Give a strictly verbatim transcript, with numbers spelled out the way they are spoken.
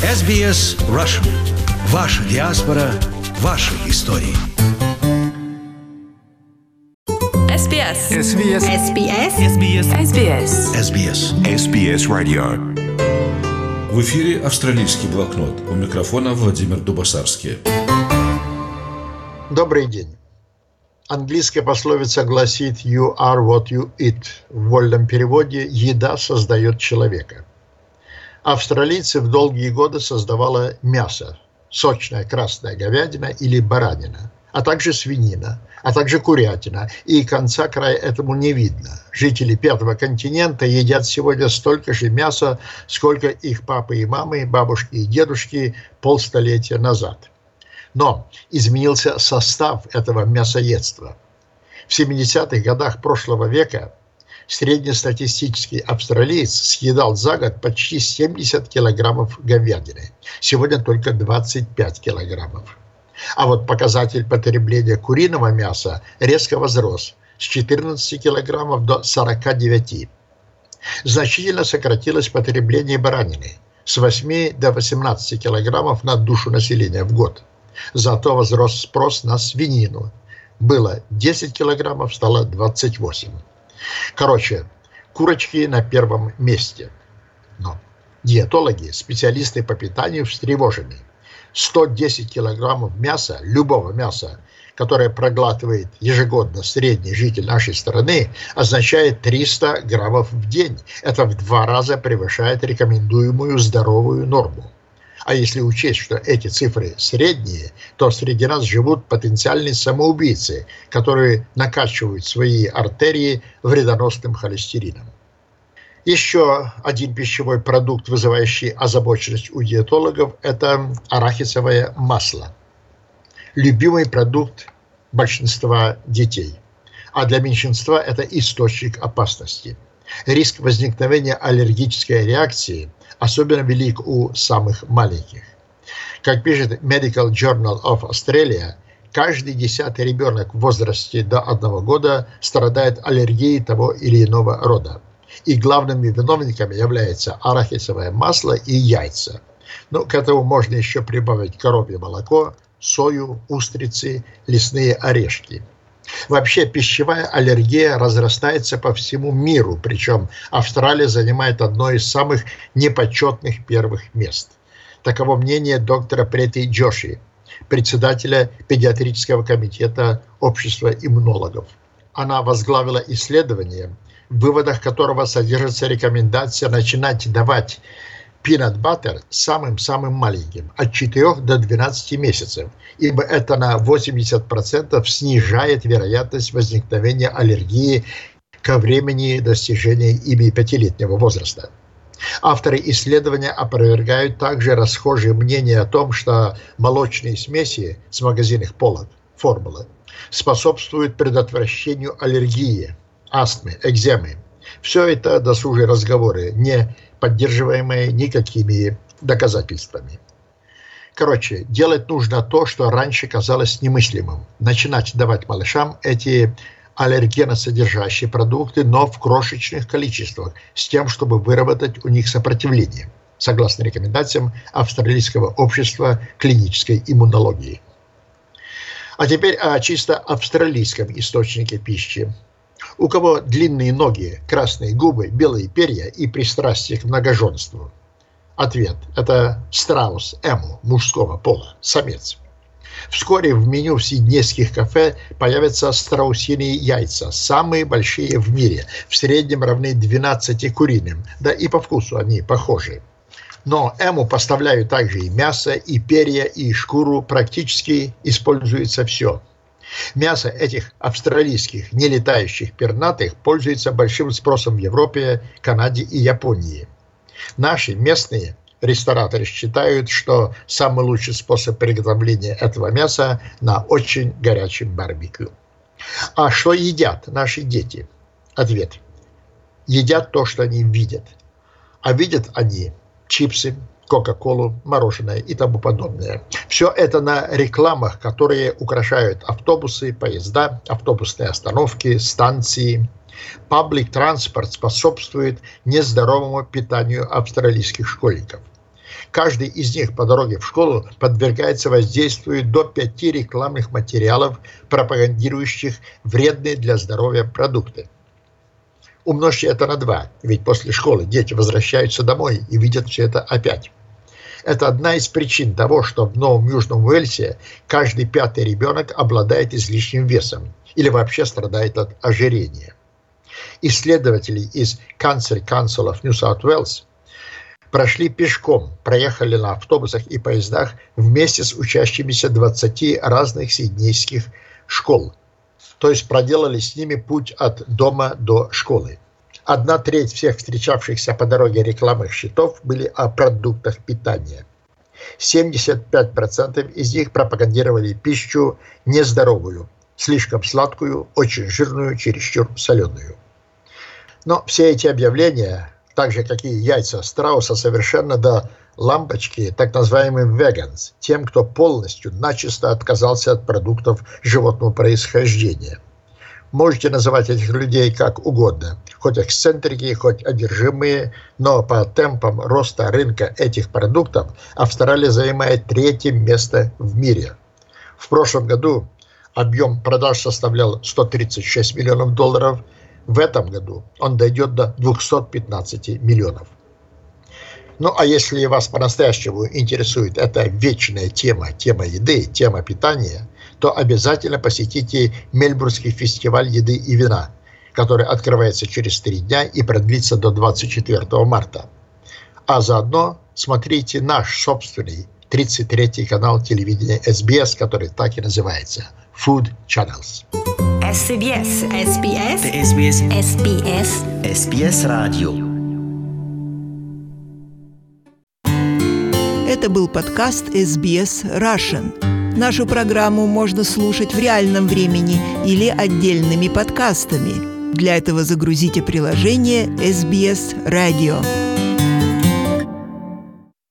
эс би эс Russian. Ваша диаспора, ваши истории. эс би эс. эс би эс. эс би эс. эс би эс. эс би эс. эс би эс. эс би эс Radio. В эфире «Австралийский блокнот». У микрофона Владимир Дубасарский. Добрый день. Английская пословица гласит «You are what you eat». В вольном переводе «еда создает человека». Австралийцы в долгие годы создавала мясо, сочная красная говядина или баранина, а также свинина, а также курятина, и конца края этому не видно. Жители Пятого континента едят сегодня столько же мяса, сколько их папы и мамы, бабушки и дедушки полстолетия назад. Но изменился состав этого мясоедства. В семидесятых годах прошлого века среднестатистический австралиец съедал за год почти семьдесят килограммов говядины. Сегодня только двадцать пять килограммов. А вот показатель потребления куриного мяса резко возрос с четырнадцати килограммов до сорока девяти. Значительно сократилось потребление баранины с восьми до восемнадцати килограммов на душу населения в год. Зато возрос спрос на свинину. Было десять килограммов, стало двадцать восемь. Короче, курочки на первом месте. Но диетологи, специалисты по питанию встревожены. сто десять килограммов мяса, любого мяса, которое проглатывает ежегодно средний житель нашей страны, означает триста граммов в день. Это в два раза превышает рекомендуемую здоровую норму. А если учесть, что эти цифры средние, то среди нас живут потенциальные самоубийцы, которые накачивают свои артерии вредоносным холестерином. Еще один пищевой продукт, вызывающий озабоченность у диетологов, это арахисовое масло. Любимый продукт большинства детей. А для меньшинства это источник опасности. Риск возникновения аллергической реакции особенно велик у самых маленьких. Как пишет Medical Journal of Australia, каждый десятый ребенок в возрасте до одного года страдает аллергией того или иного рода. И главными виновниками являются арахисовое масло и яйца. Но к этому можно еще прибавить коровье молоко, сою, устрицы, лесные орешки. Вообще пищевая аллергия разрастается по всему миру, причем Австралия занимает одно из самых непочетных первых мест. Таково мнение доктора Прети Джоши, председателя педиатрического комитета общества иммунологов. Она возглавила исследование, в выводах которого содержится рекомендация начинать давать peanut butter самым-самым маленьким, от четырёх до двенадцати месяцев, ибо это на восемьдесят процентов снижает вероятность возникновения аллергии ко времени достижения ими пятилетнего возраста. Авторы исследования опровергают также расхожие мнения о том, что молочные смеси с магазинных полок, формулы, способствуют предотвращению аллергии, астмы, экземы. Все это досужие разговоры, не поддерживаемые никакими доказательствами. Короче, делать нужно то, что раньше казалось немыслимым. Начинать давать малышам эти аллергеносодержащие продукты, но в крошечных количествах, с тем, чтобы выработать у них сопротивление, согласно рекомендациям Австралийского общества клинической иммунологии. А теперь о чисто австралийском источнике пищи. У кого длинные ноги, красные губы, белые перья и пристрастие к многоженству? Ответ – это страус эму мужского пола, самец. Вскоре в меню в сиднейских кафе появятся страусиные яйца, самые большие в мире, в среднем равны двенадцати куриным, да и по вкусу они похожи. Но эму поставляют также и мясо, и перья, и шкуру, практически используется все. Мясо этих австралийских нелетающих пернатых пользуется большим спросом в Европе, Канаде и Японии. Наши местные рестораторы считают, что самый лучший способ приготовления этого мяса на очень горячем барбекю. А что едят наши дети? Ответ. Едят то, что они видят. А видят они чипсы, кока-колу, мороженое и тому подобное. Все это на рекламах, которые украшают автобусы, поезда, автобусные остановки, станции. Паблик транспорт способствует нездоровому питанию австралийских школьников. Каждый из них по дороге в школу подвергается воздействию до пяти рекламных материалов, пропагандирующих вредные для здоровья продукты. Умножьте это на два, ведь после школы дети возвращаются домой и видят все это опять. Это одна из причин того, что в Новом Южном Уэльсе каждый пятый ребенок обладает излишним весом или вообще страдает от ожирения. Исследователи из Cancer Council of New South Wales прошли пешком, проехали на автобусах и поездах вместе с учащимися двадцати разных сиднейских школ. То есть проделали с ними путь от дома до школы. Одна треть всех встречавшихся по дороге рекламных щитов были о продуктах питания. семьдесят пять процентов из них пропагандировали пищу нездоровую, слишком сладкую, очень жирную, чересчур соленую. Но все эти объявления, так же как и яйца страуса, совершенно до лампочки так называемым vegans, тем, кто полностью, начисто отказался от продуктов животного происхождения. Можете называть этих людей как угодно, хоть эксцентрики, хоть одержимые, но по темпам роста рынка этих продуктов Австралия занимает третье место в мире. В прошлом году объем продаж составлял сто тридцать шесть миллионов долларов, в этом году он дойдет до двухсот пятнадцати миллионов. Ну, а если вас по-настоящему интересует эта вечная тема, тема еды, тема питания, то обязательно посетите Мельбурнский фестиваль еды и вина, который открывается через три дня и продлится до двадцать четвёртого марта. А заодно смотрите наш собственный тридцать третий канал телевидения эс би эс, который так и называется – Food Channels. эс би эс, эс би эс, эс би эс, эс би эс, эс би эс радио. Это был подкаст эс би эс Russian. Нашу программу можно слушать в реальном времени или отдельными подкастами. Для этого загрузите приложение эс би эс Radio.